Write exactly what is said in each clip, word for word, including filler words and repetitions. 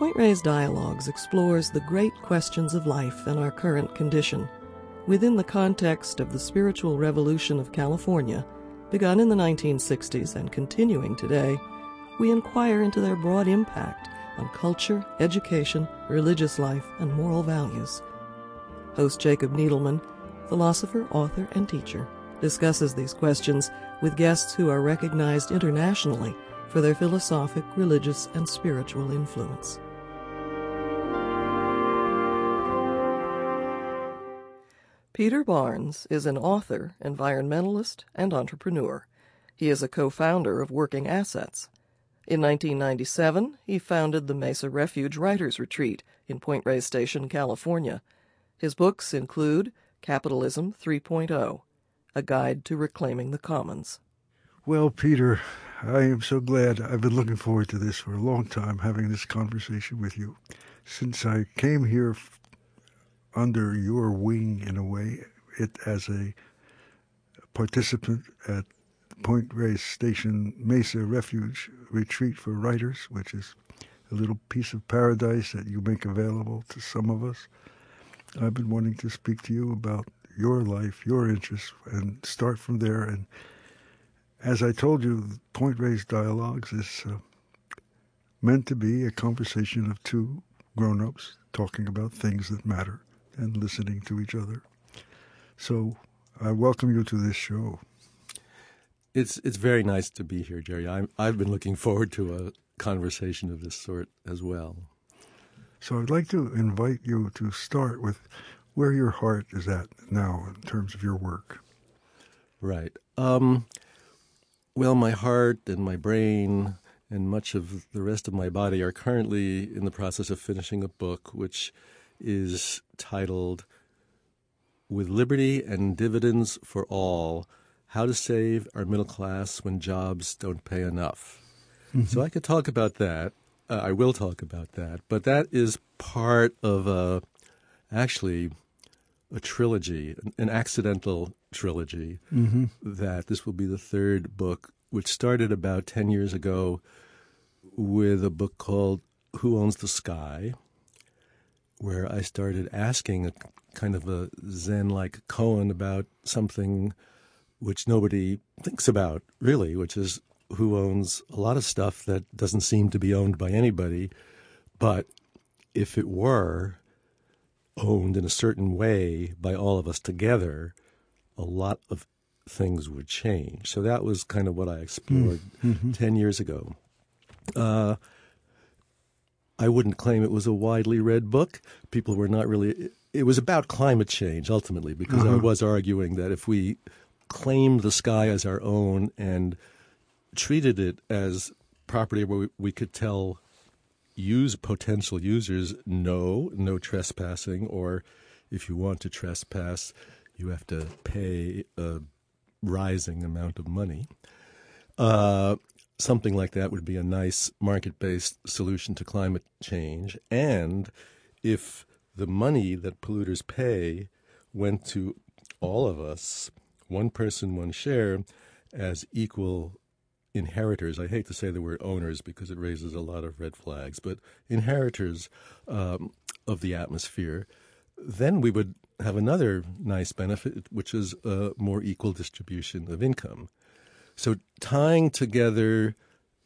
Point Reyes Dialogues explores the great questions of life and our current condition. Within the context of the spiritual revolution of California, begun in the nineteen sixties and continuing today, we inquire into their broad impact on culture, education, religious life, and moral values. Host Jacob Needleman, philosopher, author, and teacher, discusses these questions with guests who are recognized internationally for their philosophic, religious, and spiritual influence. Peter Barnes is an author, environmentalist, and entrepreneur. He is a co-founder of Working Assets. In nineteen ninety-seven, he founded the Mesa Refuge Writers Retreat in Point Reyes Station, California. His books include Capitalism three point oh, A Guide to Reclaiming the Commons. Well, Peter, I am so glad. I've been looking forward to this for a long time, having this conversation with you. Since I came here f- under your wing, in a way, it as a participant at Point Reyes Station Mesa Refuge Retreat for Writers, which is a little piece of paradise that you make available to some of us. I've been wanting to speak to you about your life, your interests, and start from there. And as I told you, Point Reyes Dialogues is uh, meant to be a conversation of two grown-ups talking about things that matter and listening to each other. So I welcome you to this show. It's it's very nice to be here, Jerry. I'm, I've been looking forward to a conversation of this sort as well. So I'd like to invite you to start with where your heart is at now in terms of your work. Right. Um, well, my heart and my brain and much of the rest of my body are currently in the process of finishing a book which is titled With Liberty and Dividends for All, How to Save Our Middle Class When Jobs Don't Pay Enough. Mm-hmm. So I could talk about that. Uh, I will talk about that. But that is part of a, actually a trilogy, an, an accidental trilogy, mm-hmm. that this will be the third book, which started about ten years ago with a book called Who Owns the Sky?, where I started asking a kind of a Zen-like koan about something which nobody thinks about, really, which is who owns a lot of stuff that doesn't seem to be owned by anybody. But if it were owned in a certain way by all of us together, a lot of things would change. So that was kind of what I explored mm-hmm. ten years ago. Uh, I wouldn't claim it was a widely read book. People were not really – it was about climate change, ultimately, because uh-huh. I was arguing that if we claimed the sky as our own and treated it as property where we, we could tell use potential users no, no trespassing, or if you want to trespass, you have to pay a rising amount of money. Uh Something like that would be a nice market-based solution to climate change. And if the money that polluters pay went to all of us, one person, one share, as equal inheritors — I hate to say the word owners because it raises a lot of red flags, but inheritors um, of the atmosphere, then we would have another nice benefit, which is a more equal distribution of income. So tying together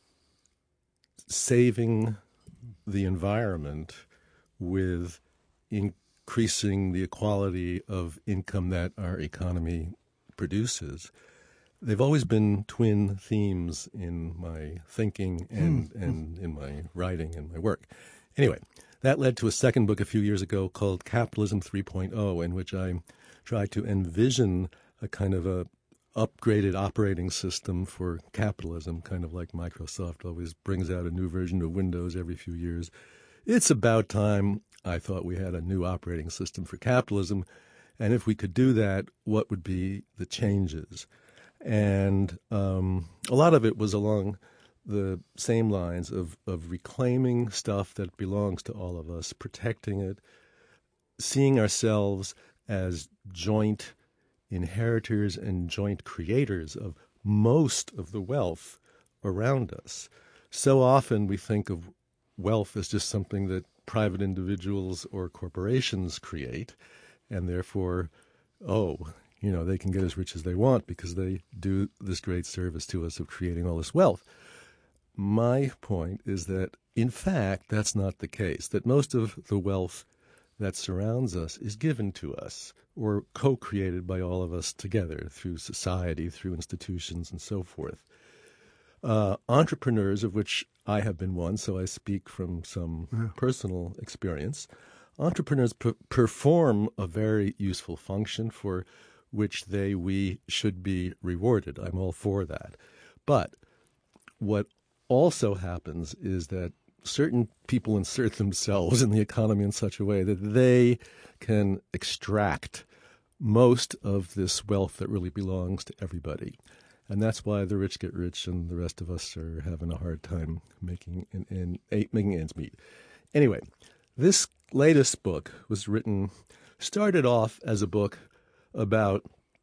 saving the environment with increasing the equality of income that our economy produces, they've always been twin themes in my thinking and, mm. and in my writing and my work. Anyway, that led to a second book a few years ago called Capitalism three point oh, in which I tried to envision a kind of a upgraded operating system for capitalism, kind of like Microsoft always brings out a new version of Windows every few years. It's about time, I thought, we had a new operating system for capitalism. And if we could do that, what would be the changes? And um, a lot of it was along the same lines of, of reclaiming stuff that belongs to all of us, protecting it, seeing ourselves as joint inheritors and joint creators of most of the wealth around us. So often we think of wealth is just something that private individuals or corporations create, and therefore, oh, you know, they can get as rich as they want because they do this great service to us of creating all this wealth. My point is that, in fact, that's not the case, that most of the wealth that surrounds us is given to us or co-created by all of us together through society, through institutions, and so forth. Uh, entrepreneurs, of which I have been one, so I speak from some yeah. personal experience, entrepreneurs p- perform a very useful function for which they, we should be rewarded. I'm all for that. But what also happens is that certain people insert themselves in the economy in such a way that they can extract most of this wealth that really belongs to everybody. And that's why the rich get rich and the rest of us are having a hard time making, in, in, making ends meet. Anyway, this latest book was written, started off as a book about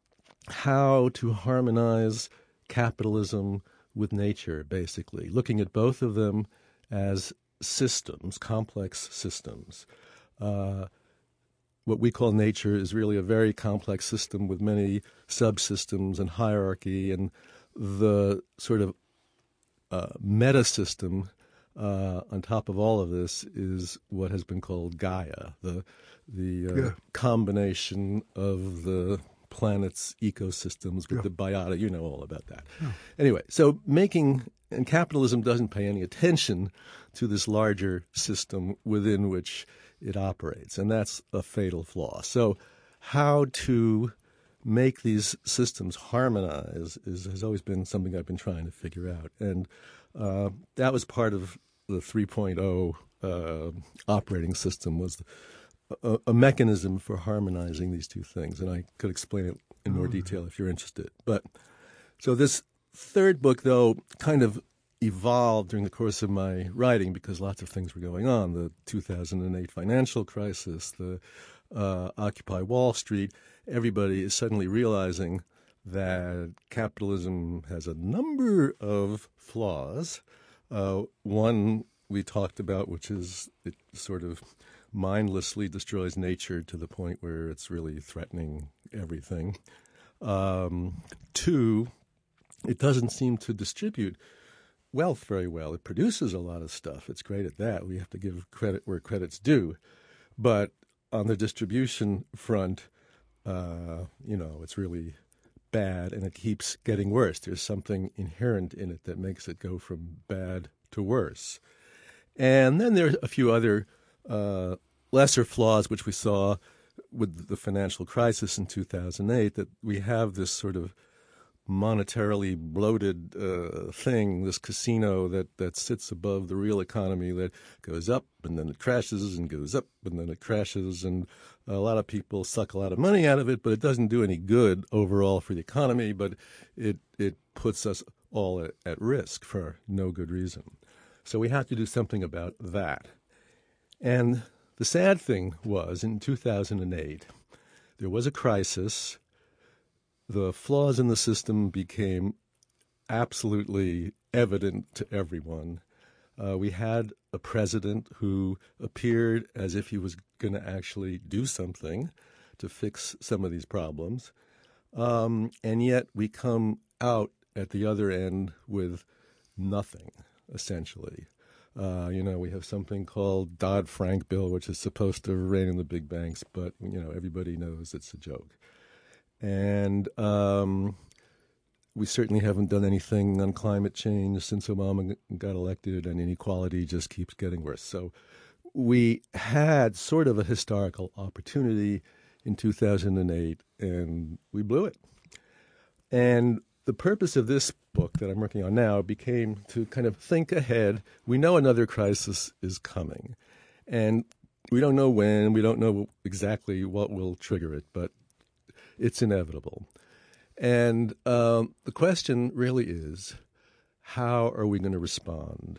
how to harmonize capitalism with nature, basically, looking at both of them as systems, complex systems. Uh, what we call nature is really a very complex system with many subsystems and hierarchy, and the sort of uh, meta system uh, on top of all of this is what has been called Gaia, the the uh, yeah. combination of the planet's ecosystems with yeah. the biota. You know all about that. Yeah. Anyway, so making, and capitalism doesn't pay any attention to this larger system within which it operates, and that's a fatal flaw. So how to make these systems harmonize is, has always been something I've been trying to figure out. And uh, that was part of the three point oh uh, operating system, was a, a mechanism for harmonizing these two things. And I could explain it in more detail if you're interested. But so this third book, though, kind of evolved during the course of my writing because lots of things were going on. The two thousand eight financial crisis, the uh, Occupy Wall Street. Everybody is suddenly realizing that capitalism has a number of flaws. Uh, one we talked about, which is it sort of mindlessly destroys nature to the point where it's really threatening everything. Um, two, it doesn't seem to distribute wealth very well. It produces a lot of stuff. It's great at that. We have to give credit where credit's due. But on the distribution front, uh, you know, it's really bad, and it keeps getting worse. There's something inherent in it that makes it go from bad to worse. And then there are a few other uh, lesser flaws, which we saw with the financial crisis in two thousand eight, that we have this sort of monetarily bloated uh, thing, this casino that, that sits above the real economy that goes up and then it crashes and goes up and then it crashes, and a lot of people suck a lot of money out of it, but it doesn't do any good overall for the economy, but it, it puts us all at, at risk for no good reason. So we have to do something about that. And the sad thing was, in two thousand eight, there was a crisis. The flaws in the system became absolutely evident to everyone. Uh, we had a president who appeared as if he was going to actually do something to fix some of these problems. Um, and yet we come out at the other end with nothing, essentially. Uh, you know, we have something called Dodd-Frank bill, which is supposed to rein in the big banks, but, you know, everybody knows it's a joke. And um, we certainly haven't done anything on climate change since Obama got elected, and inequality just keeps getting worse. So we had sort of a historical opportunity in two thousand eight, and we blew it. And the purpose of this book that I'm working on now became to kind of think ahead. We know another crisis is coming, and we don't know when, we don't know exactly what will trigger it, but it's inevitable. And um, the question really is, how are we going to respond?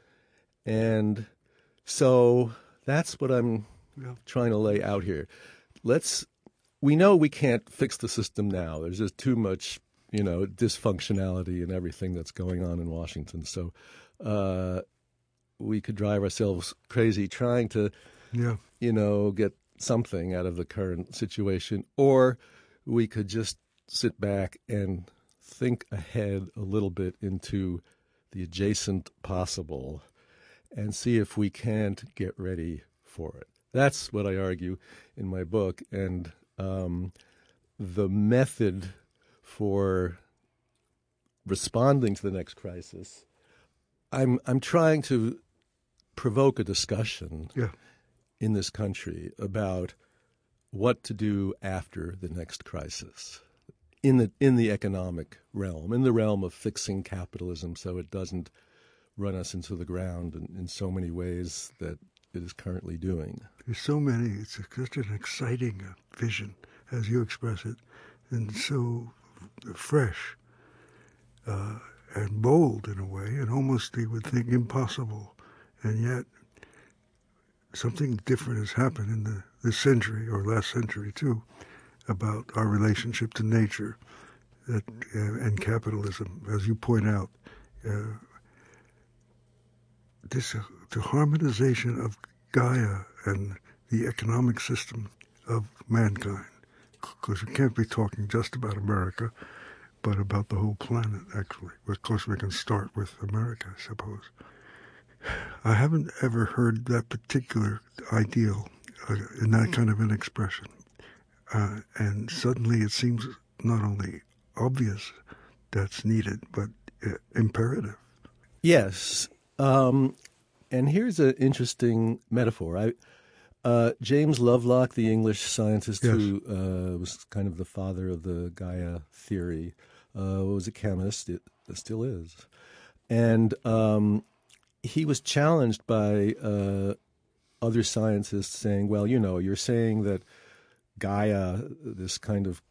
And so that's what I'm yeah. trying to lay out here. Let's, we know we can't fix the system now. There's just too much, you know, dysfunctionality and everything that's going on in Washington. So uh, we could drive ourselves crazy trying to, yeah. you know, get something out of the current situation, or we could just sit back and think ahead a little bit into the adjacent possible and see if we can't get ready for it. That's what I argue in my book, and um, the method for responding to the next crisis, I'm I'm trying to provoke a discussion yeah. in this country about what to do after the next crisis in the in the economic realm, in the realm of fixing capitalism so it doesn't run us into the ground in, in so many ways that it is currently doing. There's so many. It's such an exciting vision, as you express it, and so fresh uh, and bold in a way, and almost you would think impossible. And yet something different has happened in the, this century, or last century too, about our relationship to nature that, uh, and capitalism, as you point out. Uh, this uh, the harmonization of Gaia and the economic system of mankind, because we can't be talking just about America, but about the whole planet, actually. Of course, we can start with America, I suppose. I haven't ever heard that particular ideal uh, in that kind of an expression. Uh, and suddenly it seems not only obvious that's needed, but uh, imperative. Yes. Um, and here's an interesting metaphor. I, uh, James Lovelock, the English scientist yes. who uh, was kind of the father of the Gaia theory, uh, was a chemist. It, it still is. And um, he was challenged by uh, other scientists saying, well, you know, you're saying that Gaia, this kind of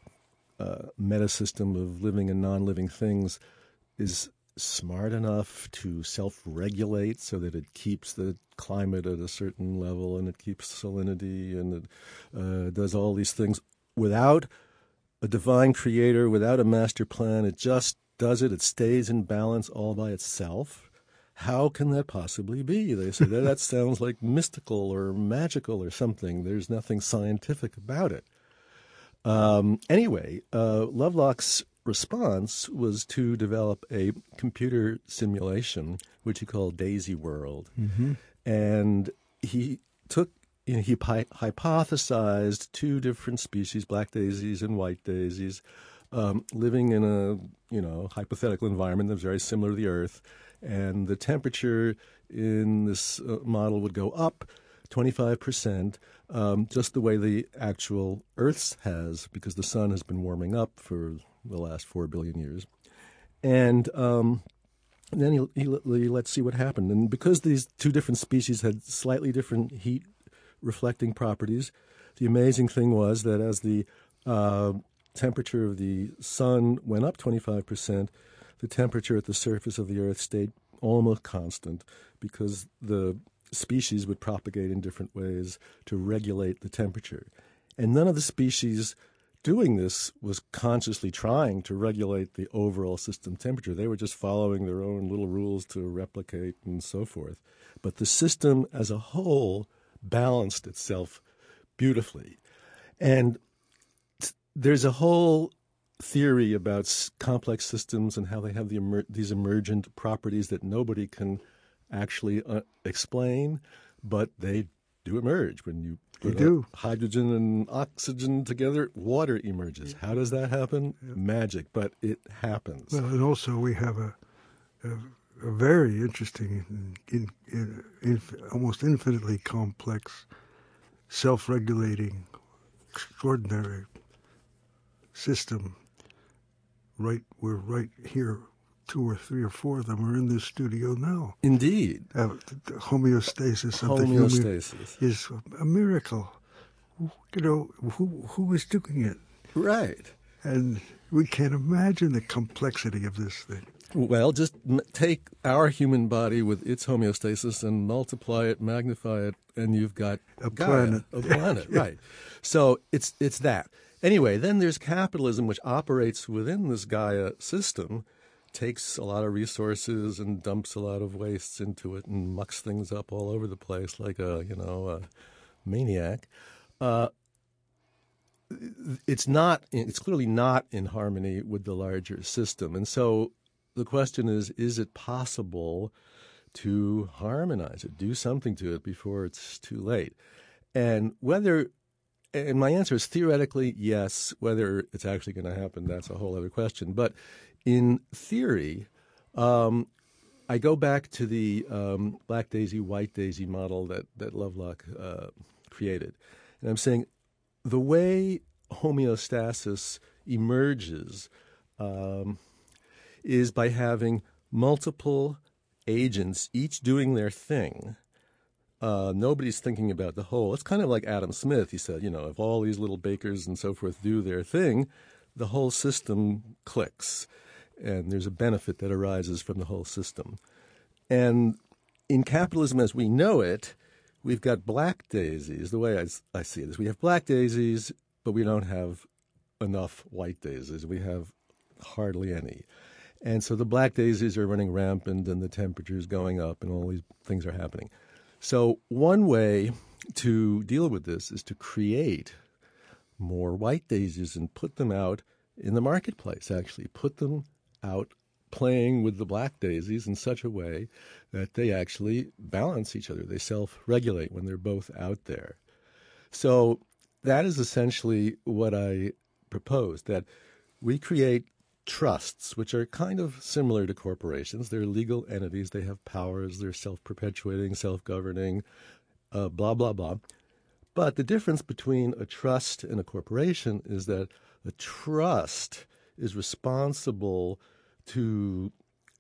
uh, meta-system of living and non-living things, is smart enough to self-regulate so that it keeps the climate at a certain level and it keeps salinity and it uh, does all these things without a divine creator, without a master plan. It just does it. It stays in balance all by itself. How can that possibly be? They say that, that sounds like mystical or magical or something. There's nothing scientific about it. Um, anyway, uh, Lovelock's response was to develop a computer simulation, which he called Daisy World. Mm-hmm. And he took, you know, he hy- hypothesized two different species, black daisies and white daisies, um, living in a, you know, hypothetical environment that was very similar to the Earth. And the temperature in this uh, model would go up twenty-five percent, um, just the way the actual Earth's has, because the sun has been warming up for the last four billion years. And um, then he, he, he let's see what happened. And because these two different species had slightly different heat-reflecting properties, the amazing thing was that as the uh, temperature of the sun went up twenty-five percent, the temperature at the surface of the Earth stayed almost constant, because the species would propagate in different ways to regulate the temperature. And none of the species doing this was consciously trying to regulate the overall system temperature. They were just following their own little rules to replicate and so forth. But the system as a whole balanced itself beautifully. And t- there's a whole theory about s- complex systems and how they have the emer- these emergent properties that nobody can actually uh, explain, but they do emerge. When you put They do. hydrogen and oxygen together, water emerges. How does that happen? Yeah. Magic, but it happens. Well, and also we have a, a, a very interesting, in, in, in, almost infinitely complex, self-regulating, extraordinary system. Right, we're right here. Two or three or four of them are in this studio now. Indeed. Uh, the homeostasis of homeostasis. the human is a miracle. You know, who who is doing it? Right. And we can't imagine the complexity of this thing. Well, just m- take our human body with its homeostasis and multiply it, magnify it, and you've got a Gaia, planet. A planet, Yeah. Right. So it's it's that. Anyway, then there's capitalism, which operates within this Gaia system, takes a lot of resources and dumps a lot of wastes into it and mucks things up all over the place like a, you know, a maniac. Uh, it's not, it's clearly not in harmony with the larger system. And so the question is, is it possible to harmonize it, do something to it before it's too late? And whether, and my answer is theoretically, yes. Whether it's actually going to happen, that's a whole other question. But in theory, um, I go back to the um, black daisy, white daisy model that, that Lovelock uh, created. And I'm saying the way homeostasis emerges um, is by having multiple agents, each doing their thing. Uh, nobody's thinking about the whole. It's kind of like Adam Smith. He said, you know, if all these little bakers and so forth do their thing, the whole system clicks. And there's a benefit that arises from the whole system. And in capitalism as we know it, we've got black daisies. The way I, I see it is we have black daisies, but we don't have enough white daisies. We have hardly any. And so the black daisies are running rampant and the temperature's going up and all these things are happening. So one way to deal with this is to create more white daisies and put them out in the marketplace, actually. Put them out playing with the black daisies in such a way that they actually balance each other. They self-regulate when they're both out there. So that is essentially what I propose, that we create trusts, which are kind of similar to corporations. They're legal entities. They have powers. They're self-perpetuating, self-governing, uh, blah, blah, blah. But the difference between a trust and a corporation is that a trust is responsible to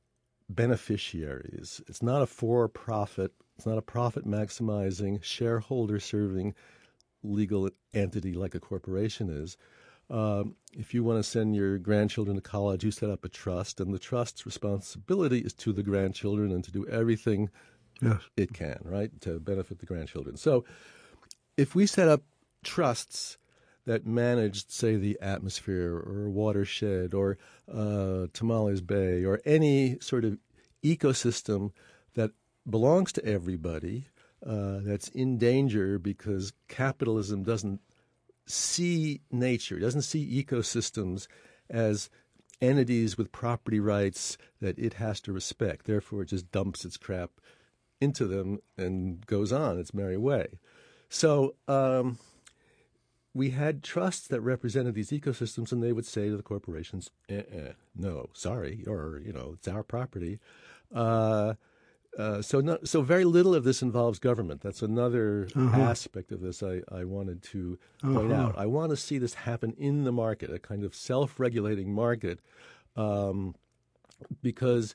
beneficiaries. It's not a for-profit, it's not a profit-maximizing, shareholder-serving legal entity like a corporation is. Um, if you want to send your grandchildren to college, you set up a trust, and the trust's responsibility is to the grandchildren and to do everything yes. it can, right, to benefit the grandchildren. So if we set up trusts that managed, say, the atmosphere or watershed or uh, Tamales Bay or any sort of ecosystem that belongs to everybody, uh, that's in danger because capitalism doesn't see nature, doesn't see ecosystems as entities with property rights that it has to respect. Therefore, it just dumps its crap into them and goes on its merry way. So um, we had trusts that represented these ecosystems, and they would say to the corporations, eh-eh, no, sorry, or, you know, it's our property. Uh, uh, so no, so very little of this involves government. That's another uh-huh. aspect of this I, I wanted to point uh-huh. out. I want to see this happen in the market, a kind of self-regulating market, um, because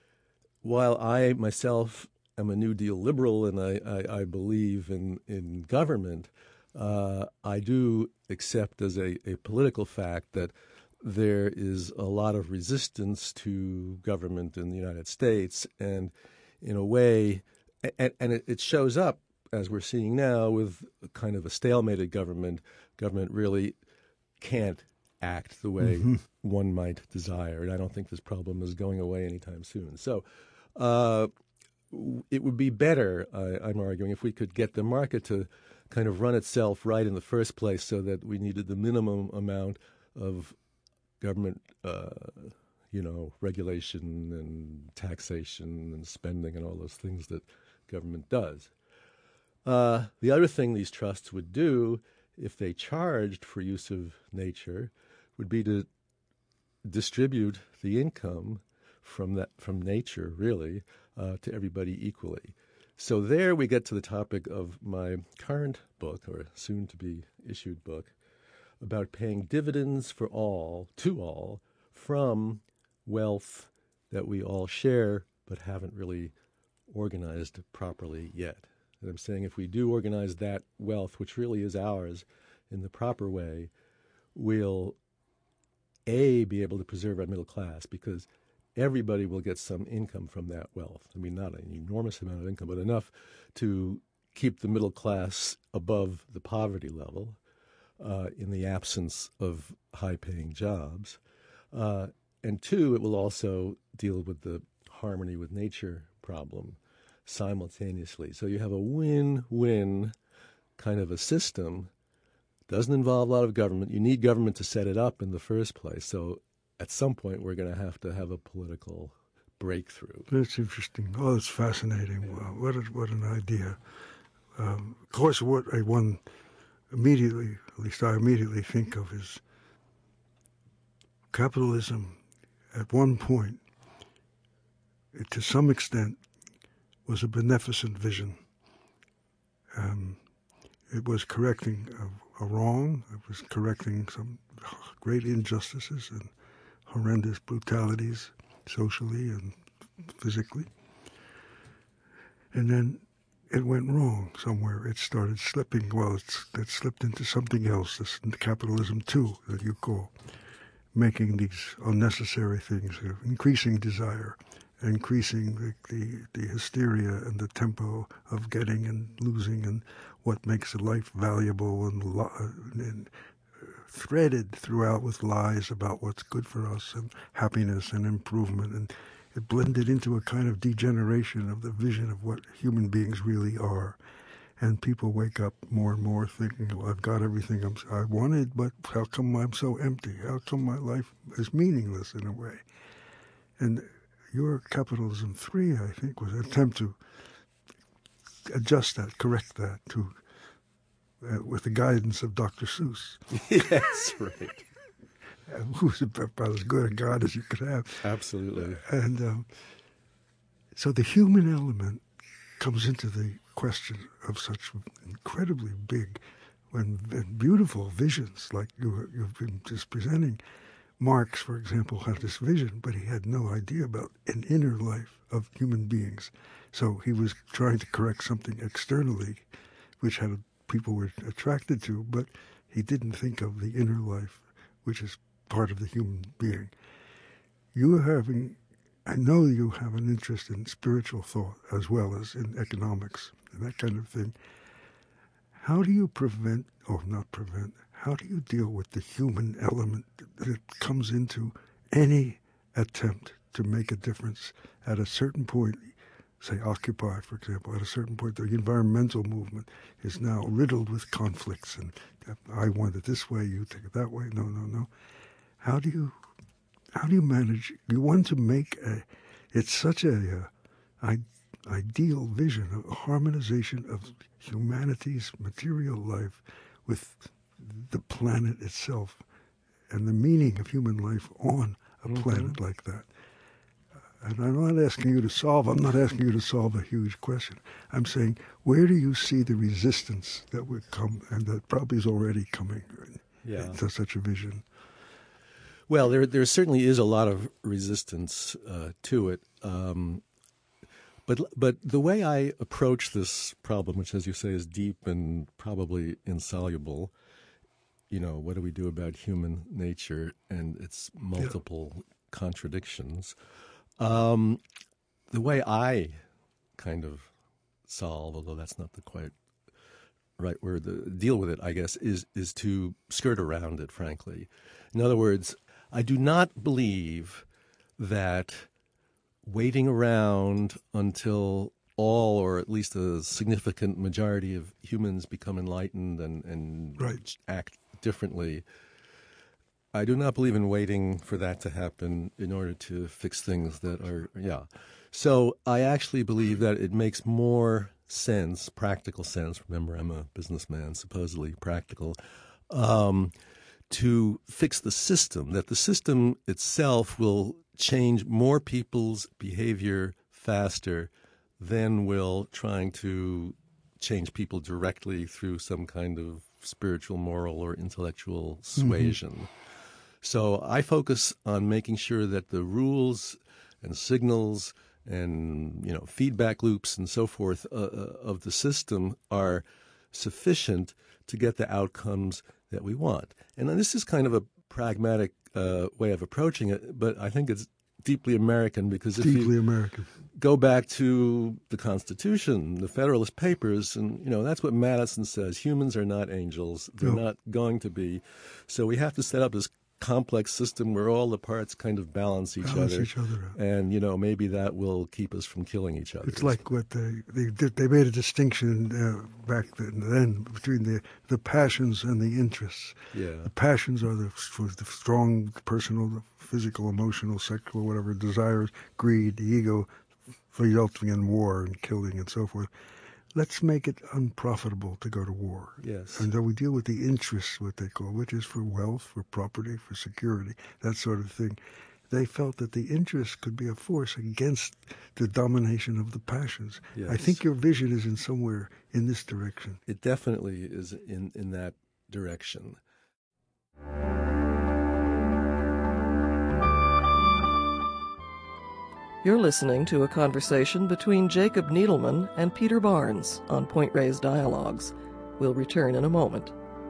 while I myself am a New Deal liberal and I, I, I believe in, in government, uh, I do accept as a, a political fact that there is a lot of resistance to government in the United States, and in a way, and, and it, it shows up, as we're seeing now, with kind of a stalemated government. Government really can't act the way mm-hmm. one might desire, and I don't think this problem is going away anytime soon. So uh, it would be better, I, I'm arguing, if we could get the market to kind of run itself right in the first place, so that we needed the minimum amount of government uh, you know, regulation and taxation and spending and all those things that government does. Uh, the other thing these trusts would do, if they charged for use of nature, would be to distribute the income from that from nature, really, uh, to everybody equally. So there we get to the topic of my current book, or soon-to-be issued book, about paying dividends for all, to all, from wealth that we all share but haven't really organized properly yet. And I'm saying if we do organize that wealth, which really is ours, in the proper way, we'll, A, be able to preserve our middle class, because everybody will get some income from that wealth. I mean, not an enormous amount of income, but enough to keep the middle class above the poverty level uh, in the absence of high-paying jobs. Uh, and two, it will also deal with the harmony with nature problem simultaneously. So you have a win-win kind of a system. Doesn't involve a lot of government. You need government to set it up in the first place. So at some point, we're going to have to have a political breakthrough. That's interesting. Oh, that's fascinating. Wow, what a, what an idea. Um, of course, what I one immediately, at least I immediately think of is capitalism at one point, it, to some extent, was a beneficent vision. Um, it was correcting a, a wrong. It was correcting some great injustices and horrendous brutalities, socially and physically. And then it went wrong somewhere. It started slipping. Well, it's, it slipped into something else, this capitalism too, that you call, making these unnecessary things, uh, increasing desire, increasing the, the, the hysteria and the tempo of getting and losing and what makes a life valuable and, lo- and uh, threaded throughout with lies about what's good for us and happiness and improvement. And it blended into a kind of degeneration of the vision of what human beings really are. And people wake up more and more thinking, well, I've got everything I'm, I wanted, but how come I'm so empty? How come my life is meaningless in a way? And your Capitalism three, I think, was an attempt to adjust that, correct that, to uh, with the guidance of Doctor Seuss. Yes, right. Who's about as good a God as you could have. Absolutely. And um, so the human element comes into the question of such incredibly big and, and beautiful visions like you, you've been just presenting. Marx, for example, had this vision, but he had no idea about an inner life of human beings. So he was trying to correct something externally, which had people were attracted to, but he didn't think of the inner life, which is part of the human being. You are having, I know you have an interest in spiritual thought as well as in economics and that kind of thing. How do you prevent, or not prevent, how do you deal with the human element that comes into any attempt to make a difference at a certain point? Say Occupy, for example, at a certain point, the environmental movement is now riddled with conflicts, and I want it this way, you take it that way. No, no, no. How do you, how do you manage? You want to make a, it's such a, uh, I, ideal vision, a harmonization of humanity's material life with the planet itself and the meaning of human life on a mm-hmm. planet like that. And I'm not asking you to solve, I'm not asking you to solve a huge question. I'm saying, where do you see the resistance that would come, and that probably is already coming yeah. to such a vision? Well, there there certainly is a lot of resistance uh, to it. Um, but but the way I approach this problem, which, as you say, is deep and probably insoluble, you know, what do we do about human nature and its multiple yeah. contradictions? Um, the way I kind of solve, although that's not the quite right word, the deal with it, I guess, is is to skirt around it, frankly. In other words, I do not believe that waiting around until all, or at least a significant majority of humans become enlightened and, and right. act differently, I do not believe in waiting for that to happen in order to fix things that are, yeah. So I actually believe that it makes more sense, practical sense, remember I'm a businessman, supposedly practical, um, to fix the system, that the system itself will change more people's behavior faster than will trying to change people directly through some kind of spiritual, moral, or intellectual suasion. Mm-hmm. So I focus on making sure that the rules and signals and, you know, feedback loops and so forth uh, of the system are sufficient to get the outcomes that we want. And this is kind of a pragmatic uh, way of approaching it, but I think it's deeply American because if deeply you American. go back to the Constitution, the Federalist Papers, and, you know, that's what Madison says. Humans are not angels. They're no. not going to be. So we have to set up this complex system where all the parts kind of balance each balance other. each other out. And, you know, maybe that will keep us from killing each other. It's like what they they did. They made a distinction uh, back then, then between the, the passions and the interests. Yeah. The passions are the, the strong personal, the physical, emotional, sexual, whatever desires, greed, the ego, resulting in war and killing and so forth. Let's make it unprofitable to go to war. Yes. And then we deal with the interests, what they call, which is for wealth, for property, for security, that sort of thing. They felt that the interest could be a force against the domination of the passions. Yes. I think your vision is in somewhere in this direction. It definitely is in, in that direction. You're listening to a conversation between Jacob Needleman and Peter Barnes on Point Reyes Dialogues. We'll return in a moment.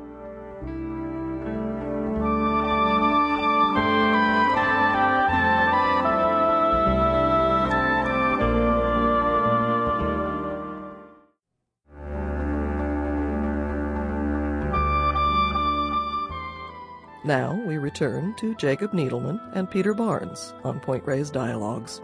Now we return to Jacob Needleman and Peter Barnes on Point Reyes Dialogues.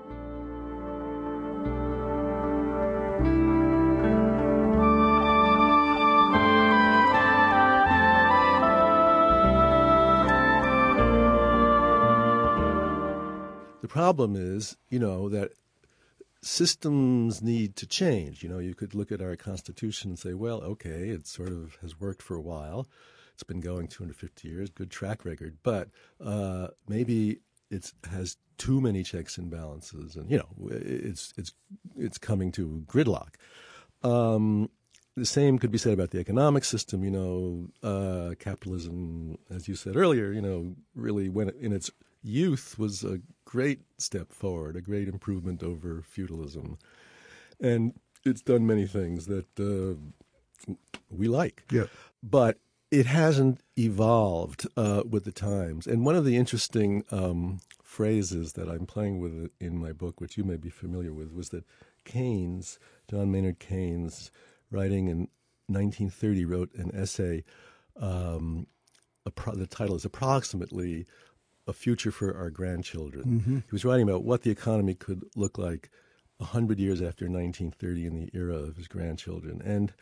The problem is, you know, that systems need to change. You know, you could look at our Constitution and say, well, okay, it sort of has worked for a while. It's been going two hundred fifty years, good track record. But uh, maybe it has too many checks and balances, and you know, it's it's it's coming to gridlock. Um, the same could be said about the economic system. You know, uh, capitalism, as you said earlier, you know, really went in its youth was a great step forward, a great improvement over feudalism, and it's done many things that uh, we like. Yeah, but it hasn't evolved uh, with the times. And one of the interesting um, phrases that I'm playing with in my book, which you may be familiar with, was that Keynes, John Maynard Keynes, writing in nineteen thirty, wrote an essay. Um, a pro- the title is approximately A Future for Our Grandchildren. Mm-hmm. He was writing about what the economy could look like one hundred years after nineteen thirty in the era of his grandchildren. And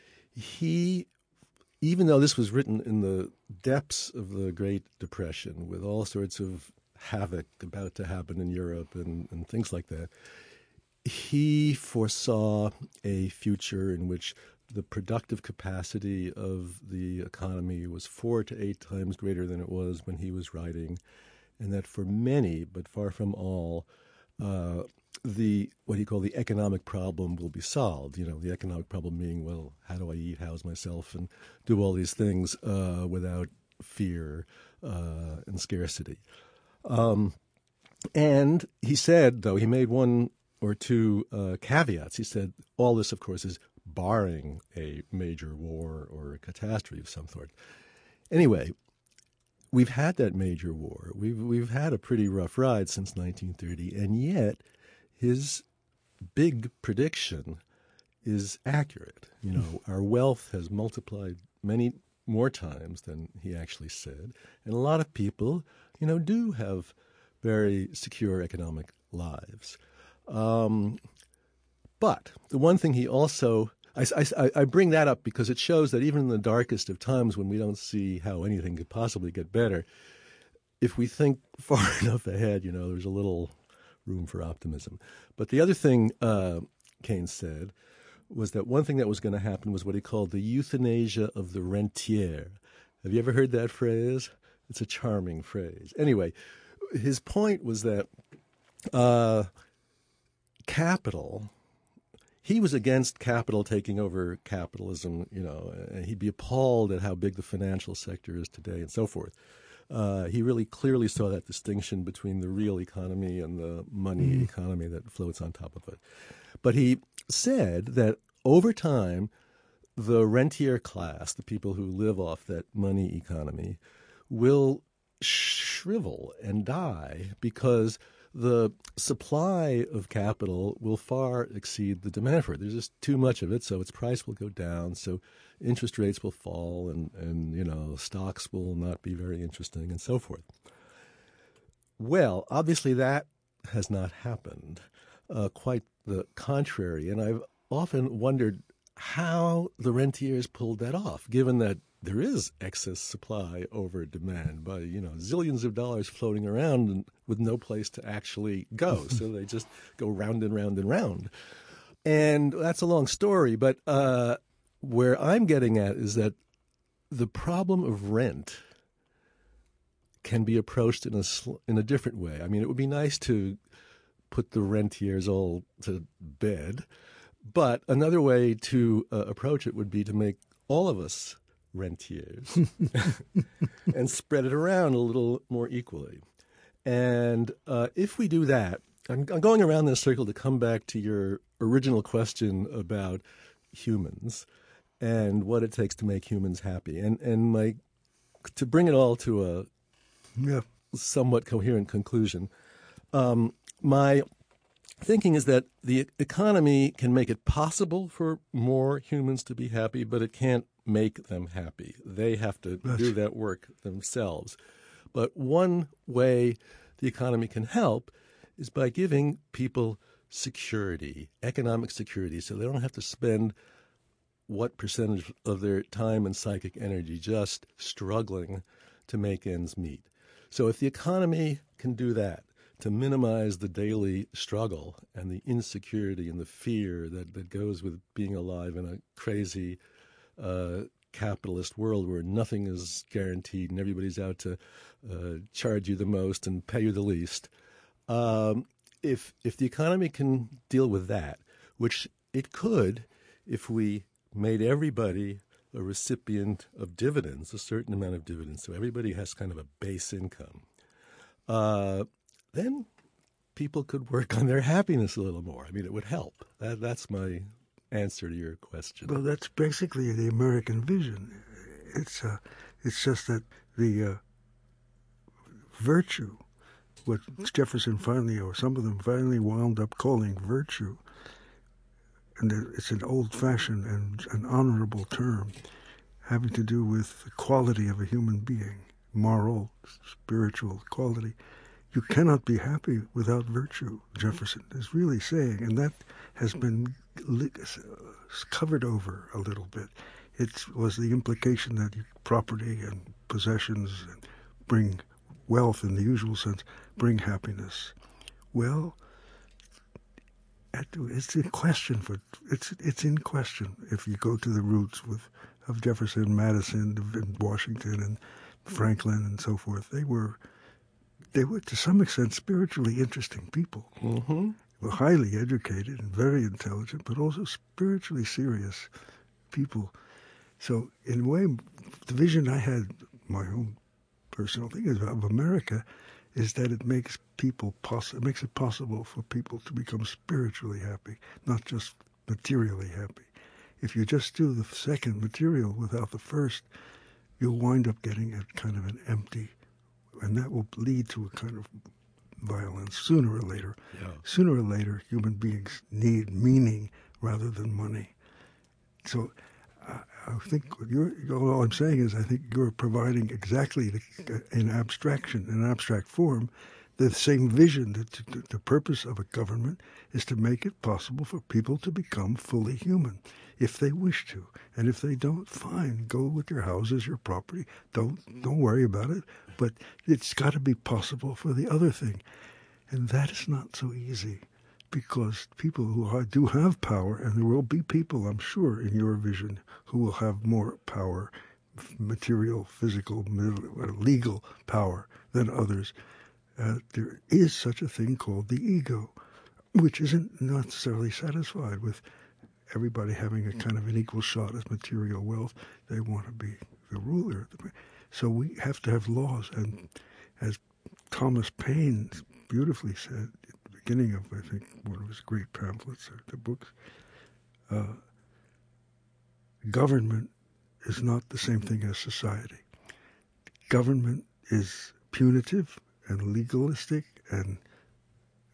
he, even though this was written in the depths of the Great Depression with all sorts of havoc about to happen in Europe and, and things like that, he foresaw a future in which the productive capacity of the economy was four to eight times greater than it was when he was writing, and that for many, but far from all, uh, the what he called the economic problem will be solved. You know, the economic problem being, well, how do I eat, house myself, and do all these things uh, without fear uh, and scarcity. Um, and he said, though, he made one or two uh, caveats. He said, all this, of course, is barring a major war or a catastrophe of some sort. Anyway, we've had that major war. We've we've had a pretty rough ride since nineteen thirty, and yet his big prediction is accurate. You know, our wealth has multiplied many more times than he actually said, and a lot of people, you know, do have very secure economic lives. Um, but the one thing he also I, I, I bring that up because it shows that even in the darkest of times when we don't see how anything could possibly get better, if we think far enough ahead, you know, there's a little room for optimism. But the other thing uh, Keynes said was that one thing that was going to happen was what he called the euthanasia of the rentier. Have you ever heard that phrase? It's a charming phrase. Anyway, his point was that uh, capital... He was against capital taking over capitalism, you know, and he'd be appalled at how big the financial sector is today and so forth. Uh, he really clearly saw that distinction between the real economy and the money mm. economy that floats on top of it. But he said that over time, the rentier class, the people who live off that money economy, will shrivel and die because the supply of capital will far exceed the demand for it. There's just too much of it, so its price will go down, so interest rates will fall, and, and you know, stocks will not be very interesting, and so forth. Well, obviously that has not happened. Uh, quite the contrary. And I've often wondered how the rentiers pulled that off, given that there is excess supply over demand by, you know, zillions of dollars floating around and with no place to actually go. So they just go round and round and round. And that's a long story. But uh, where I'm getting at is that the problem of rent can be approached in a sl- in a different way. I mean, it would be nice to put the rentiers all to bed, but another way to uh, approach it would be to make all of us rentiers and spread it around a little more equally. And uh, if we do that, I'm, I'm going around this circle to come back to your original question about humans and what it takes to make humans happy. And and my to bring it all to a yeah. somewhat coherent conclusion. Um, my thinking is that the economy can make it possible for more humans to be happy, but it can't make them happy. They have to That's... do that work themselves. But one way the economy can help is by giving people security, economic security, so they don't have to spend what percentage of their time and psychic energy just struggling to make ends meet. So if the economy can do that, to minimize the daily struggle and the insecurity and the fear that, that goes with being alive in a crazy uh, capitalist world where nothing is guaranteed and everybody's out to uh, charge you the most and pay you the least. Um, if if the economy can deal with that, which it could if we made everybody a recipient of dividends, a certain amount of dividends, so everybody has kind of a base income, uh, then people could work on their happiness a little more. I mean, it would help. That, that's my answer to your question. Well, that's basically the American vision. It's uh, it's just that the uh, virtue, what Jefferson finally, or some of them finally wound up calling virtue, and it's an old-fashioned and an honorable term, having to do with the quality of a human being, moral, spiritual quality. You cannot be happy without virtue, Jefferson is really saying, and that has been covered over a little bit. It was the implication that property and possessions bring wealth in the usual sense, bring happiness. Well, it's in question for it's it's in question if you go to the roots with of Jefferson, Madison, and Washington, and Franklin, and so forth. They were. They were, to some extent, spiritually interesting people. Mm-hmm. They were highly educated and very intelligent, but also spiritually serious people. So, in a way, the vision I had, my own personal thing is of America, is that it makes people poss- it makes it possible for people to become spiritually happy, not just materially happy. If you just do the second, material, without the first, you'll wind up getting a kind of an empty. And that will lead to a kind of violence sooner or later. Yeah. Sooner or later, human beings need meaning rather than money. So uh, I think what you're, all I'm saying is I think you're providing exactly the, in abstraction, in abstract form, the same vision that the, the purpose of a government is to make it possible for people to become fully human if they wish to. And if they don't, fine, go with your houses, your property. Don't don't worry about it. But it's got to be possible for the other thing. And that is not so easy because people who are, do have power, and there will be people, I'm sure, in your vision who will have more power, material, physical, legal power than others. Uh, there is such a thing called the ego, which isn't necessarily satisfied with everybody having a kind of an equal shot at material wealth. They want to be the ruler. So we have to have laws. And as Thomas Paine beautifully said at the beginning of, I think, one of his great pamphlets or the books, uh, government is not the same thing as society. Government is punitive and legalistic and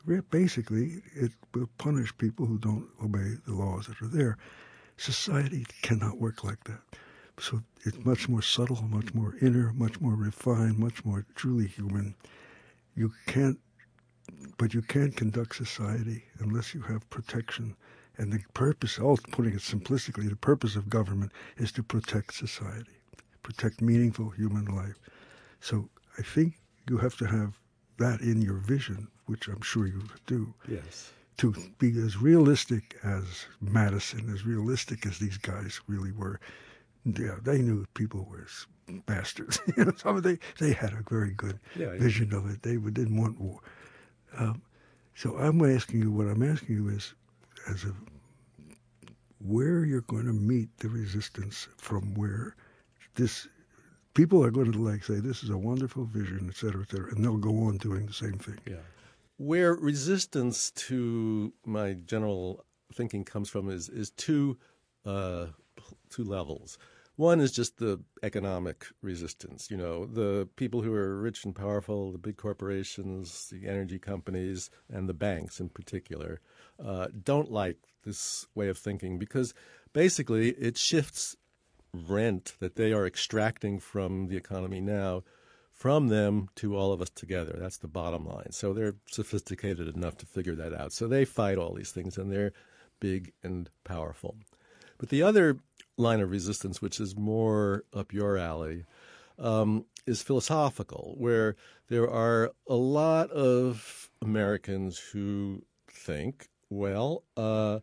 basically, it will punish people who don't obey the laws that are there. Society cannot work like that. So it's much more subtle, much more inner, much more refined, much more truly human. You can't, but you can't conduct society unless you have protection. And the purpose, all putting it simplistically, the purpose of government is to protect society, protect meaningful human life. So I think you have to have that in your vision, which I'm sure you do. Yes. To be as realistic as Madison, as realistic as these guys really were. Yeah, they knew people were bastards. You know, so they they had a very good yeah, yeah. vision of it. They didn't want war. Um, so I'm asking you, what I'm asking you is, as a where you're going to meet the resistance from where this people are going to like say this is a wonderful vision, et cetera, et cetera, and they'll go on doing the same thing. Yeah. Where resistance to my general thinking comes from is is two uh, two levels. One is just the economic resistance. You know, the people who are rich and powerful, the big corporations, the energy companies, and the banks in particular, uh, don't like this way of thinking because basically it shifts rent that they are extracting from the economy now from them to all of us together. That's the bottom line. So they're sophisticated enough to figure that out. So they fight all these things, and they're big and powerful. But the other line of resistance, which is more up your alley, um, is philosophical, where there are a lot of Americans who think, well, uh,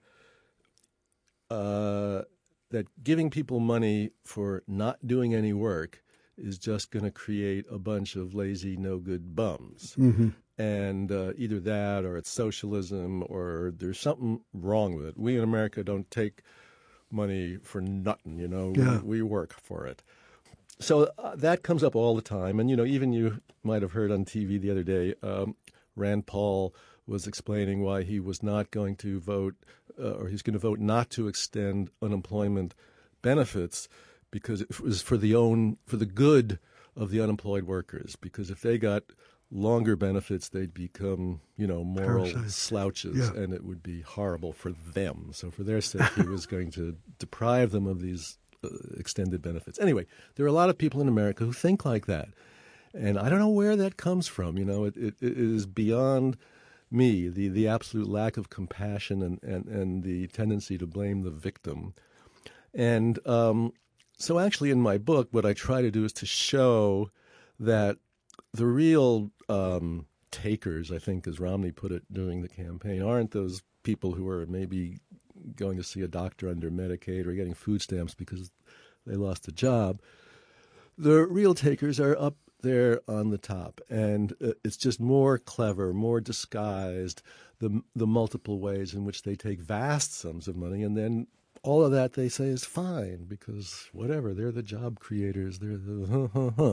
uh, that giving people money for not doing any work is just going to create a bunch of lazy, no-good bums. Mm-hmm. And uh, either that or it's socialism or there's something wrong with it. We in America don't take money for nothing, you know. Yeah. We, we work for it. So uh, that comes up all the time. And, you know, even you might have heard on T V the other day, um, Rand Paul was explaining why he was not going to vote uh, or he's going to vote not to extend unemployment benefits because it was for the own for the good of the unemployed workers. Because if they got longer benefits, they'd become, you know, moral Parasites. slouches, Yeah. and it would be horrible for them. So for their sake, he was going to deprive them of these uh, extended benefits. Anyway, there are a lot of people in America who think like that. And I don't know where that comes from. You know, it, it, it is beyond me, the, the absolute lack of compassion and, and, and the tendency to blame the victim. And um, so actually in my book, what I try to do is to show that the real um, takers, I think, as Romney put it during the campaign, aren't those people who are maybe going to see a doctor under Medicaid or getting food stamps because they lost a job. The real takers are up there on the top, and uh, it's just more clever, more disguised, the the multiple ways in which they take vast sums of money, and then all of that they say is fine because whatever, they're the job creators, they're the huh, huh, huh.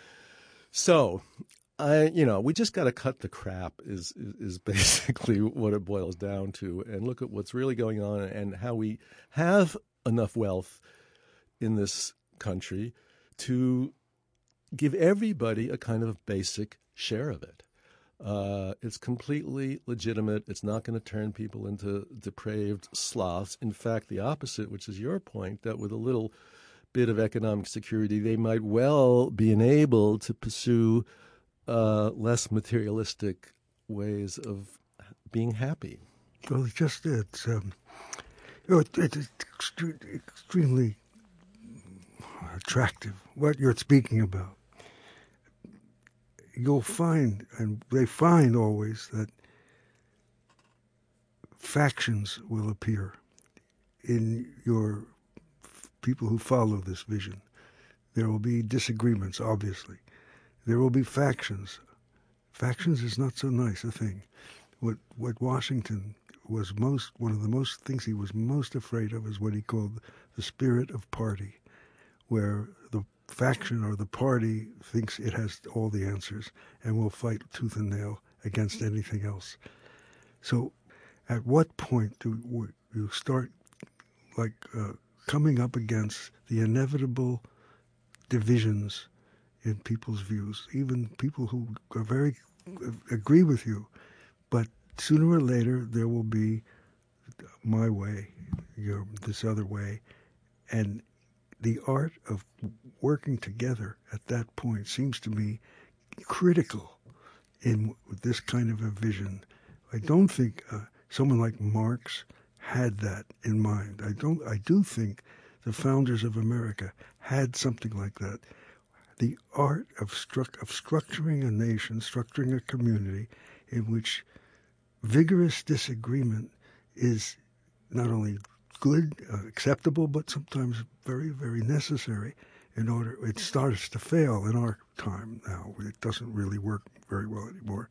So, I, you know, we just got to cut the crap is, is is basically what it boils down to, and look at what's really going on and how we have enough wealth in this country to give everybody a kind of basic share of it. Uh, it's completely legitimate. It's not going to turn people into depraved sloths. In fact, the opposite, which is your point, that with a little bit of economic security, they might well be enabled to pursue uh, less materialistic ways of being happy. Well, it's just it's um, you know, it, it's extre- extremely attractive what you're speaking about. You'll find, and they find always, that factions will appear in your people who follow this vision. There will be disagreements, obviously. There will be factions. Factions is not so nice a thing. What what Washington was most, one of the most things he was most afraid of is what he called the spirit of party, where the faction or the party thinks it has all the answers and will fight tooth and nail against anything else. So at what point do you start like uh, coming up against the inevitable divisions in people's views, even people who are very agree with you, but sooner or later there will be my way, your this other way, and the art of working together at that point seems to me critical in this kind of a vision. I don't think uh, someone like Marx had that in mind. I don't. I do think the founders of America had something like that. The art of, stru- of structuring a nation, structuring a community in which vigorous disagreement is not only good, uh, acceptable, but sometimes very, very necessary in order. It starts to fail in our time now. It doesn't really work very well anymore.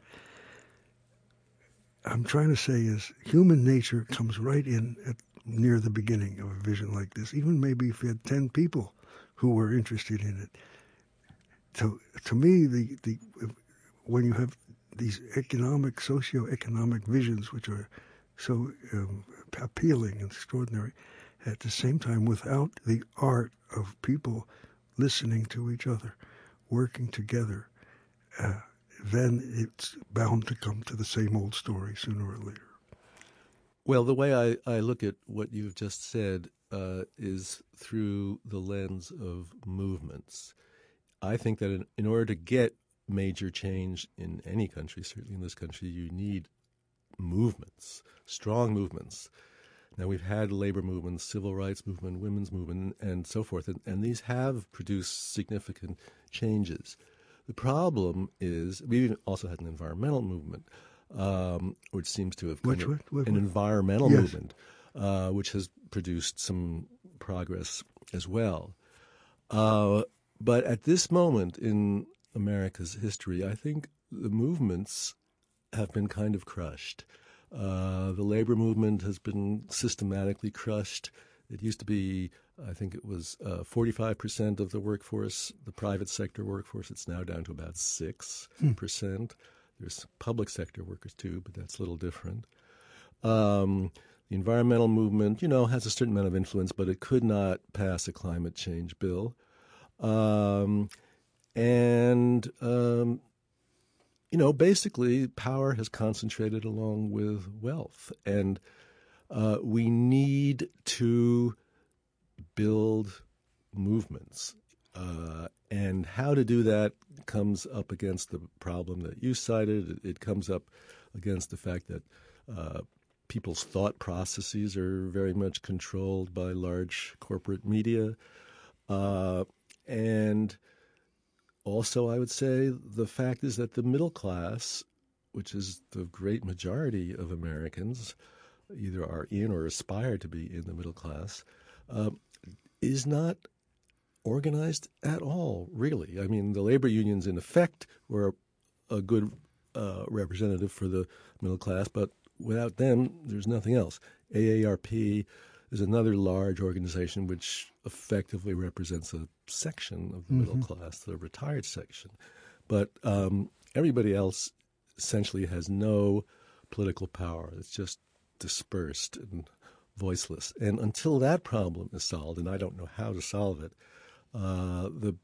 I'm trying to say is human nature comes right in at near the beginning of a vision like this. Even maybe if you had ten people who were interested in it. To to me, the the when you have these economic, socio-economic visions, which are so um, appealing and extraordinary, at the same time, without the art of people listening to each other, working together, uh, then it's bound to come to the same old story sooner or later. Well, the way I, I look at what you've just said uh, is through the lens of movements. I think that in, in order to get major change in any country, certainly in this country, you need movements, strong movements. Now, we've had labor movements, civil rights movement, women's movement, and so forth, and, and these have produced significant changes. The problem is we also had an environmental movement, um, which seems to have which, of, what, what, an what? environmental yes. movement, uh, which has produced some progress as well. Uh, but at this moment in America's history, I think the movements have been kind of crushed. Uh, the labor movement has been systematically crushed. It used to be, I think it was uh, forty-five percent of the workforce, the private sector workforce. It's now down to about six percent. Hmm. There's public sector workers too, but that's a little different. Um, the environmental movement, you know, has a certain amount of influence, but it could not pass a climate change bill. Um, and, um, you know, basically power has concentrated along with wealth. And uh, we need to build movements. Uh, and how to do that comes up against the problem that you cited. It, it comes up against the fact that uh, people's thought processes are very much controlled by large corporate media. Uh, and also, I would say the fact is that the middle class, which is the great majority of Americans, either are in or aspire to be in the middle class, uh, is not organized at all, really. I mean, the labor unions, in effect, were a good uh, representative for the middle class, but without them, there's nothing else. A A R P is another large organization which effectively represents a section of the mm-hmm. middle class, the retired section. But um, everybody else essentially has no political power. It's just dispersed and voiceless. And until that problem is solved, and I don't know how to solve it, uh, the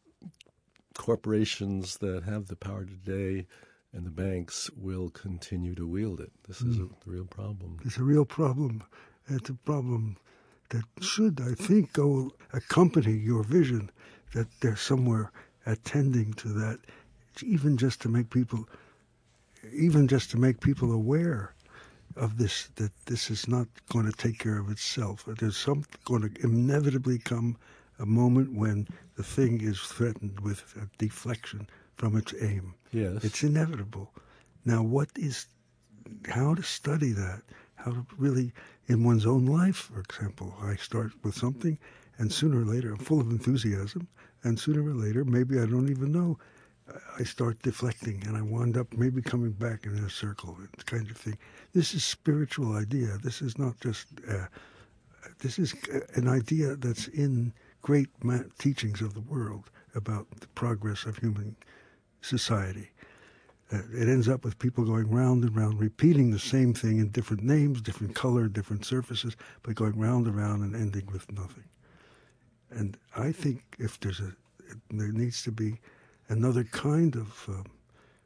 corporations that have the power today and the banks will continue to wield it. This mm. is a, a real problem. It's a real problem. It's a problem that should, I think, go accompany your vision, that they're somewhere attending to that, even just to make people, even just to make people aware of this, that this is not going to take care of itself. There's some going to inevitably come a moment when the thing is threatened with a deflection from its aim. Yes. It's inevitable. Now, what is, how to study that, how to really, in one's own life, for example, I start with something, and sooner or later, I'm full of enthusiasm, and sooner or later, maybe I don't even know, I start deflecting, and I wind up maybe coming back in a circle, kind of thing. This is spiritual idea. This is not just, uh, this is an idea that's in great ma- teachings of the world about the progress of human society. Uh, it ends up with people going round and round, repeating the same thing in different names, different color, different surfaces, but going round and round and ending with nothing. And I think if there's a, there needs to be another kind of um,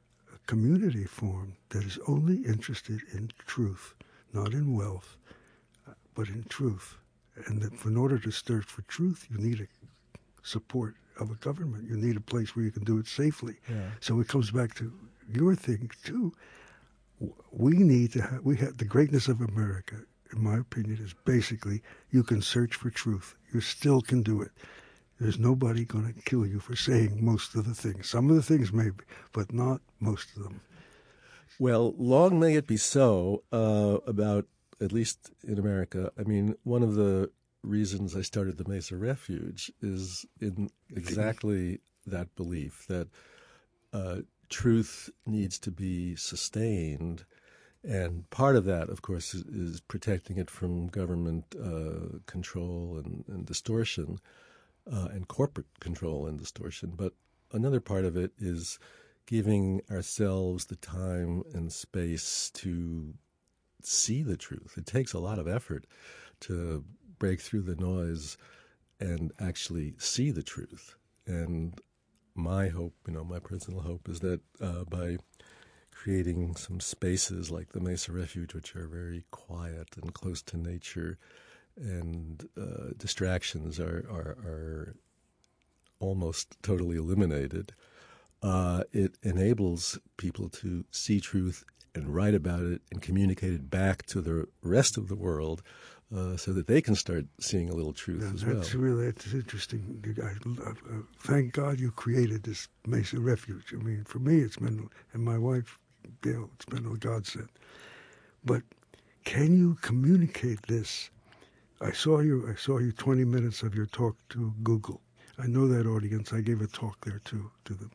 community formed that is only interested in truth, not in wealth, but in truth. And that in order to search for truth, you need a support of a government. You need a place where you can do it safely. Yeah. So it comes back to your thing, too. We need to have, we have, the greatness of America, in my opinion, is basically you can search for truth. You still can do it. There's nobody going to kill you for saying most of the things. Some of the things maybe, but not most of them. Well, long may it be so uh, about, at least in America. I mean, one of the reasons I started the Mesa Refuge is in exactly that belief that uh, truth needs to be sustained. And part of that, of course, is, is protecting it from government uh, control and, and distortion uh, and corporate control and distortion. But another part of it is giving ourselves the time and space to see the truth. It takes a lot of effort to break through the noise and actually see the truth. And my hope, you know, my personal hope is that uh, by creating some spaces like the Mesa Refuge, which are very quiet and close to nature, and uh, distractions are, are, are almost totally eliminated, uh, it enables people to see truth and write about it and communicate it back to the rest of the world uh, so that they can start seeing a little truth yeah, as that's well. Really, that's interesting. I, uh, thank God you created this Mesa Refuge. I mean, for me, it's been, and my wife, Gail, it's been a godsend. But can you communicate this? I saw you. I saw you twenty minutes of your talk to Google. I know that audience. I gave a talk there too to them.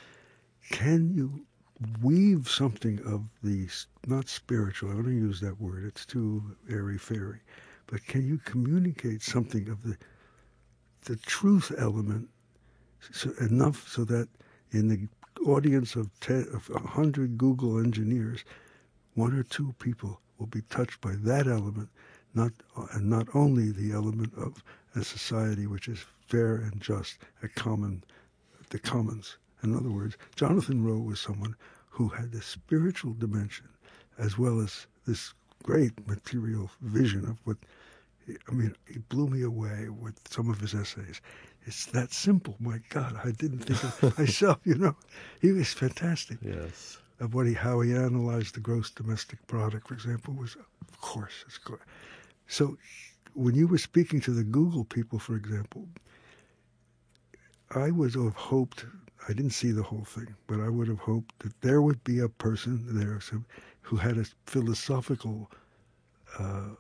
Can you weave something of the, not spiritual, I don't use that word, it's too airy-fairy, but can you communicate something of the the truth element so, enough so that in the audience of, ten, of one hundred Google engineers, one or two people will be touched by that element, not and not only the element of a society which is fair and just, a common, the commons. In other words, Jonathan Rowe was someone who had the spiritual dimension as well as this great material vision of what, I mean, he blew me away with some of his essays. It's that simple. My God, I didn't think of myself, you know. He was fantastic. Yes. Of what he, how he analyzed the gross domestic product, for example, was, of course, it's good. So when you were speaking to the Google people, for example, I would have hoped, I didn't see the whole thing, but I would have hoped that there would be a person there who had a philosophical uh,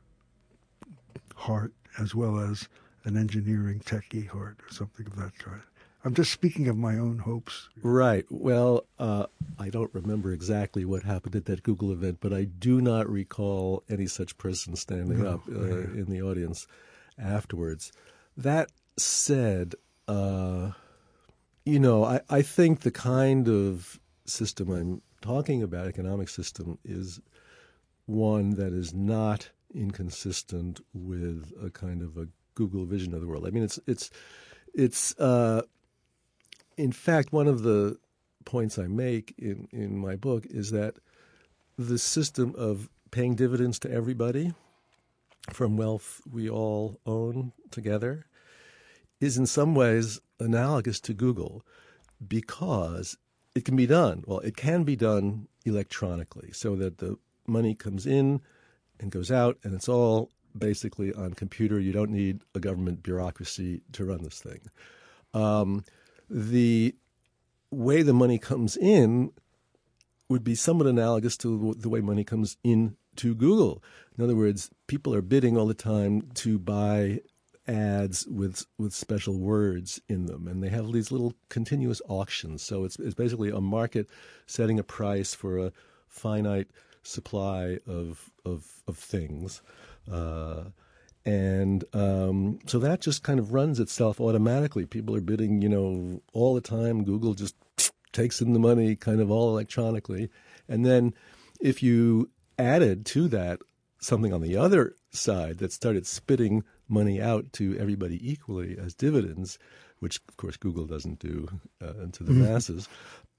heart as well as an engineering techie heart or something of that kind. I'm just speaking of my own hopes. Right. Well, uh, I don't remember exactly what happened at that Google event, but I do not recall any such person standing No, up uh, yeah. in the audience afterwards. That said, uh, you know, I, I think the kind of system I'm talking about, economic system, is one that is not inconsistent with a kind of a Google vision of the world. I mean, it's it's it's. Uh, In fact, one of the points I make in, in my book is that the system of paying dividends to everybody from wealth we all own together is in some ways analogous to Google because it can be done. Well, it can be done electronically so that the money comes in and goes out and it's all basically on computer. You don't need a government bureaucracy to run this thing. Um, The way the money comes in would be somewhat analogous to the way money comes in to Google. In other words, people are bidding all the time to buy ads with with special words in them, and they have these little continuous auctions. So it's it's basically a market setting a price for a finite supply of of of things. Uh, And um, so that just kind of runs itself automatically. People are bidding, you know, all the time. Google just takes in the money kind of all electronically. And then if you added to that something on the other side that started spitting money out to everybody equally as dividends, which, of course, Google doesn't do uh, to the masses,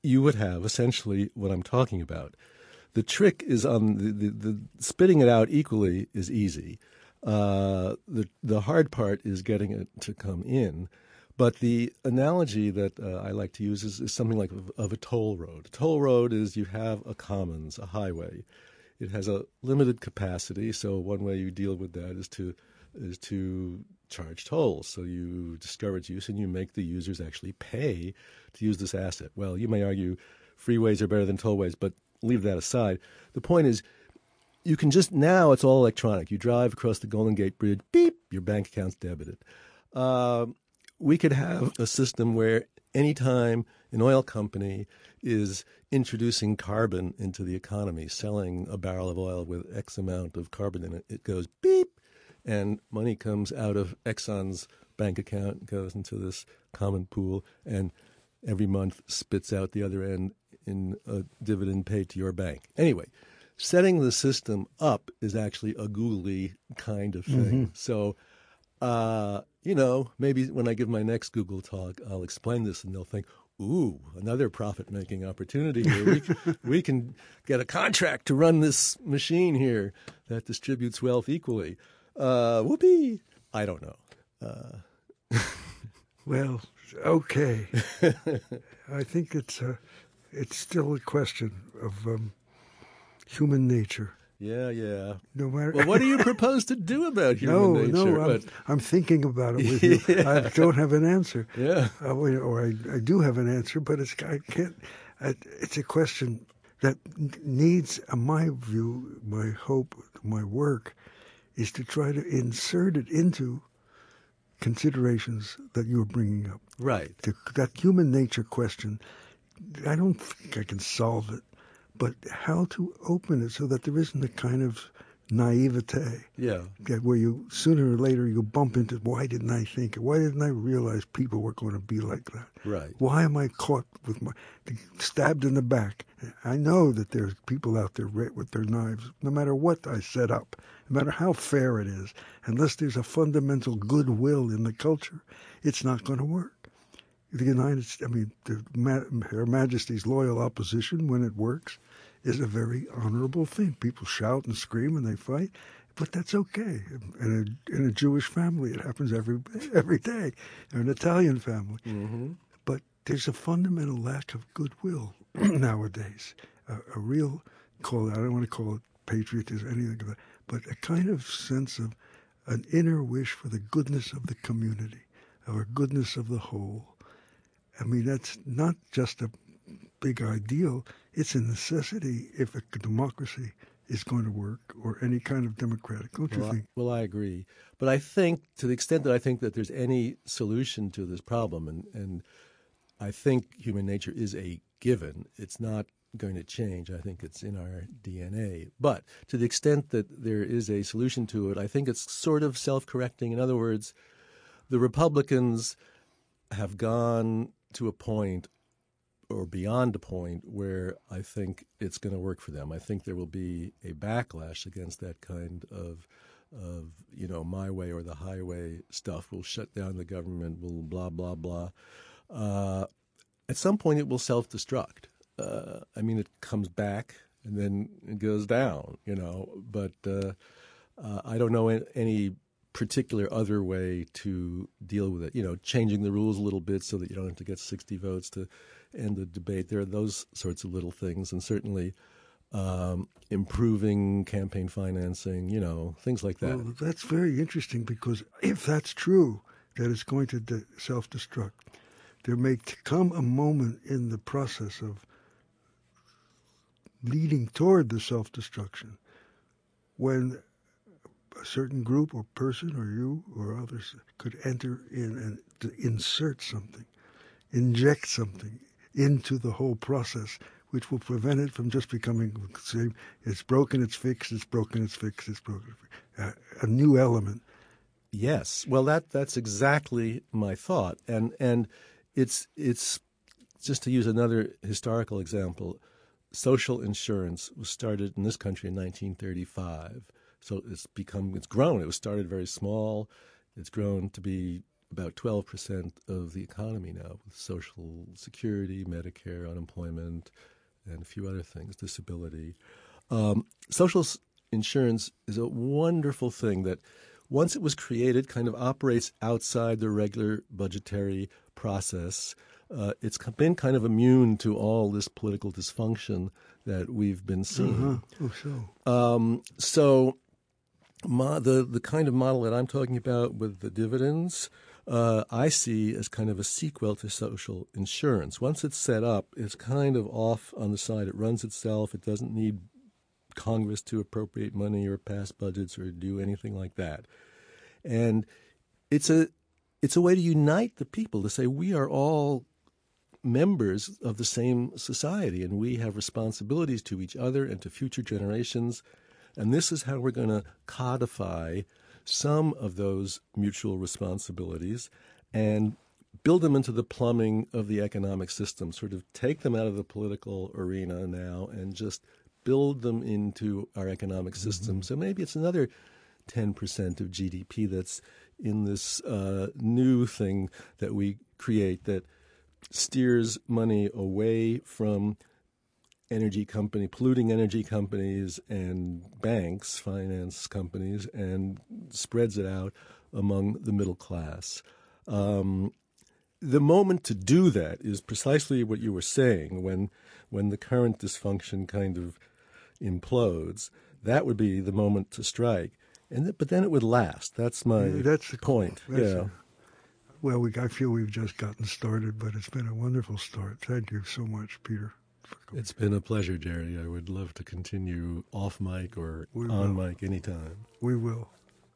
you would have essentially what I'm talking about. The trick is on the, the, the spitting it out equally is easy. Uh, the the hard part is getting it to come in. But the analogy that uh, I like to use is, is something like of, of a toll road. A toll road is you have a commons, a highway. It has a limited capacity, so one way you deal with that is to is to charge tolls. So you discourage use and you make the users actually pay to use this asset. Well, you may argue freeways are better than tollways, but leave that aside. The point is, you can just, now it's all electronic. You drive across the Golden Gate Bridge, beep, your bank account's debited. Uh, we could have a system where anytime an oil company is introducing carbon into the economy, selling a barrel of oil with X amount of carbon in it, it goes beep, and money comes out of Exxon's bank account, goes into this common pool, and every month spits out the other end in a dividend paid to your bank. Anyway, setting the system up is actually a googly kind of thing. Mm-hmm. So, uh, you know, maybe when I give my next Google talk, I'll explain this and they'll think, ooh, another profit-making opportunity here. We, can, we can get a contract to run this machine here that distributes wealth equally. Uh, whoopee! I don't know. Uh, well, okay. I think it's a, it's still a question of um, human nature. Yeah, yeah. No matter. Well, what do you propose to do about human no, nature? No, no. I'm, I'm thinking about it with you. Yeah. I don't have an answer. Yeah. Uh, or I, I do have an answer, but it's I can't. I, it's a question that needs, in my view, my hope, my work, is to try to insert it into considerations that you're bringing up. Right. The, that human nature question, I don't think I can solve it, but how to open it so that there isn't a kind of naivete. Yeah. That where you, sooner or later, you bump into, why didn't I think it? Why didn't I realize people were going to be like that? Right. Why am I caught with my, stabbed in the back? I know that there's people out there with their knives, no matter what I set up, no matter how fair it is, unless there's a fundamental goodwill in the culture, it's not going to work. The United States, I mean, the, Her Majesty's loyal opposition, when it works, is a very honorable thing. People shout and scream and they fight, but that's okay. In a, in a Jewish family, it happens every every day. In an Italian family. Mm-hmm. But there's a fundamental lack of goodwill nowadays. A, a real, call it, I don't want to call it patriotism, anything like that, but a kind of sense of an inner wish for the goodness of the community, or goodness of the whole. I mean, that's not just a big ideal. It's a necessity if a democracy is going to work, or any kind of democratic. Don't you well, think? I, well, I agree. But I think, to the extent that I think that there's any solution to this problem, and, and I think human nature is a given, it's not going to change. I think it's in our D N A. But to the extent that there is a solution to it, I think it's sort of self-correcting. In other words, the Republicans have gone to a point, or beyond a point, where I think it's going to work for them. I think there will be a backlash against that kind of, of you know, my way or the highway stuff. We'll shut down the government, we'll blah, blah, blah. Uh, at some point, it will self-destruct. Uh, I mean, it comes back and then it goes down, you know. But uh, uh, I don't know any particular other way to deal with it. You know, changing the rules a little bit so that you don't have to get sixty votes to end the debate. There are those sorts of little things, and certainly um, improving campaign financing, you know, things like that. Well, that's very interesting, because if that's true, that it's going to de- self-destruct, there may come a moment in the process of leading toward the self-destruction when a certain group or person or you or others could enter in and to insert something, inject something into the whole process, which will prevent it from just becoming the same. It's broken, it's fixed, it's broken, it's fixed, it's broken. Uh, a new element. Yes. Well, that that's exactly my thought. And and it's it's just to use another historical example, social insurance was started in this country in nineteen thirty-five. So it's become, it's grown. It was started very small. It's grown to be about twelve percent of the economy now, with Social Security, Medicare, unemployment, and a few other things, disability. Um, social s- insurance is a wonderful thing that, once it was created, kind of operates outside the regular budgetary process. Uh, it's been kind of immune to all this political dysfunction that we've been seeing. Uh-huh. Oh, so. Um, so mo- the, the kind of model that I'm talking about with the dividends, uh, I see as kind of a sequel to social insurance. Once it's set up, it's kind of off on the side. It runs itself. It doesn't need Congress to appropriate money or pass budgets or do anything like that. And it's a it's a way to unite the people, to say we are all members of the same society and we have responsibilities to each other and to future generations. And this is how we're going to codify some of those mutual responsibilities and build them into the plumbing of the economic system, sort of take them out of the political arena now and just build them into our economic system. Mm-hmm. So maybe it's another ten percent of G D P that's in this uh, new thing that we create that steers money away from energy company, polluting energy companies and banks, finance companies, and spreads it out among the middle class. Um, the moment to do that is precisely what you were saying, when when the current dysfunction kind of implodes. That would be the moment to strike. And th- but then it would last. That's my yeah, that's the point. That's yeah. A, well, we, I feel we've just gotten started, but it's been a wonderful start. Thank you so much, Peter. It's been a pleasure, Jerry. I would love to continue off mic or we on will. mic anytime. We will.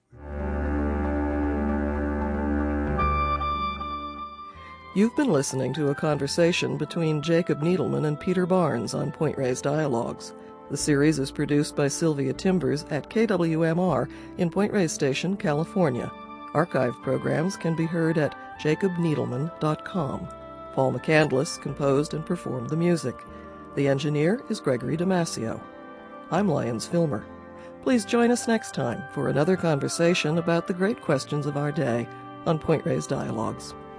You've been listening to a conversation between Jacob Needleman and Peter Barnes on Point Reyes Dialogues. The series is produced by Sylvia Timbers at K W M R in Point Reyes Station, California. Archive programs can be heard at jacob needleman dot com. Paul McCandless composed and performed the music. The engineer is Gregory Damasio. I'm Lyons Filmer. Please join us next time for another conversation about the great questions of our day on Point Reyes Dialogues.